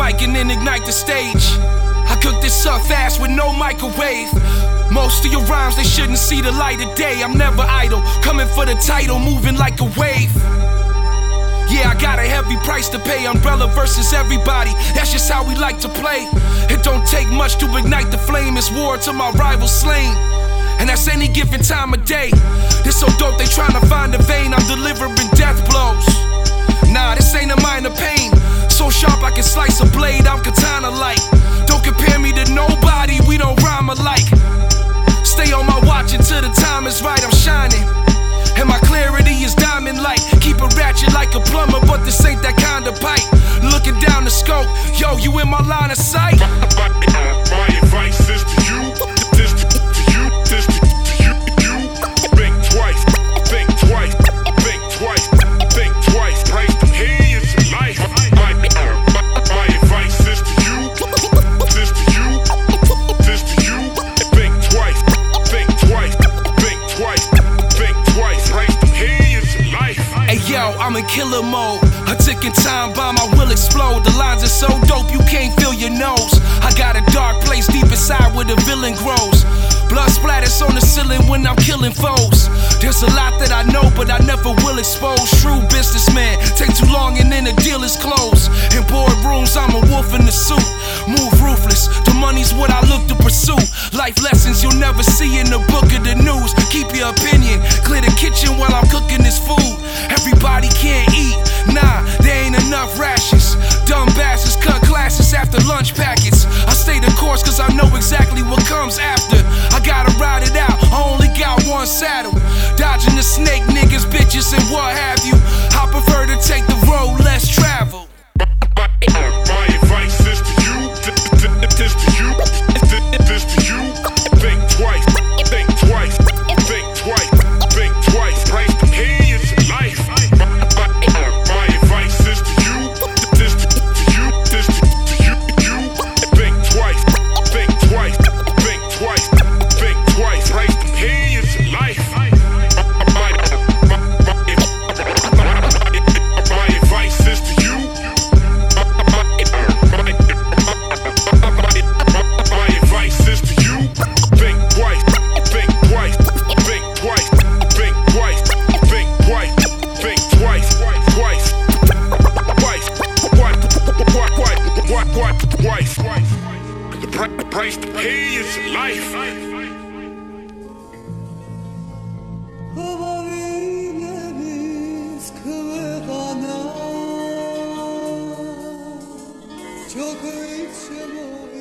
mic and then ignite the stage. I cook this up fast with no microwave. Most of your rhymes, they shouldn't see the light of day. I'm never idle, coming for the title, moving like a wave. Yeah, I got a heavy price to pay. Umbrella versus everybody, that's just how we like to play. It don't take much to ignite the flame. It's war till my rival slain, and that's any given time of day. This so dope, they tryna find a vein. I'm delivering death blows. Nah, this ain't a minor pain. So sharp I can slice a blade, I'm katana-like. Don't compare me to nobody, we don't rhyme alike. Stay on my watch until the time is right, I'm shining. And my clarity is diamond-like. Keep it ratchet like a plumber, but this ain't that kind of pipe. Looking down the scope, yo, you in my line of sight? My advice is to you, this to you, this to you. Think twice, think twice, think twice, think twice. Praise the hands in life. My advice is to you, this to you, this to you. Think twice, think twice, think twice, think twice. Praise the hands in life. Hey yo, I'm in killer mode. A ticking time bomb, I will explode. The lines are so dope, you can't feel your nose. I got a dark place deep inside where the villain grows. Blood splatters on the ceiling when I'm killing foes. There's a lot that I know, but I never will expose. Shrewd businessman, take too long and then the deal is closed. In boardrooms, I'm a wolf in the suit. Move ruthless, the money's what I look to pursue. Life lessons you'll never see in the book of the news. Keep your opinion, clear the kitchen while I'm cooking this food. Everybody can't eat, nah, there ain't enough rations. Dumb bastards cut classes after lunch packets. I stay the course cause I know exactly what comes after. I gotta ride it out, I only got one saddle. Dodging the snake, niggas, bitches, and what have you. I prefer to take the road less traveled. My advice is to you, this to you, this to you. Think twice, think twice, think twice, think twice. Praise the hands in life. My advice is to you, this to you, this to you. Think twice, think twice, think twice, think twice. Praise the hands in life. My advice is to you. My advice is to you. Think twice, think twice, think twice, think twice, think twice, think twice, twice, twice, twice. The price to pay is life. Çok içim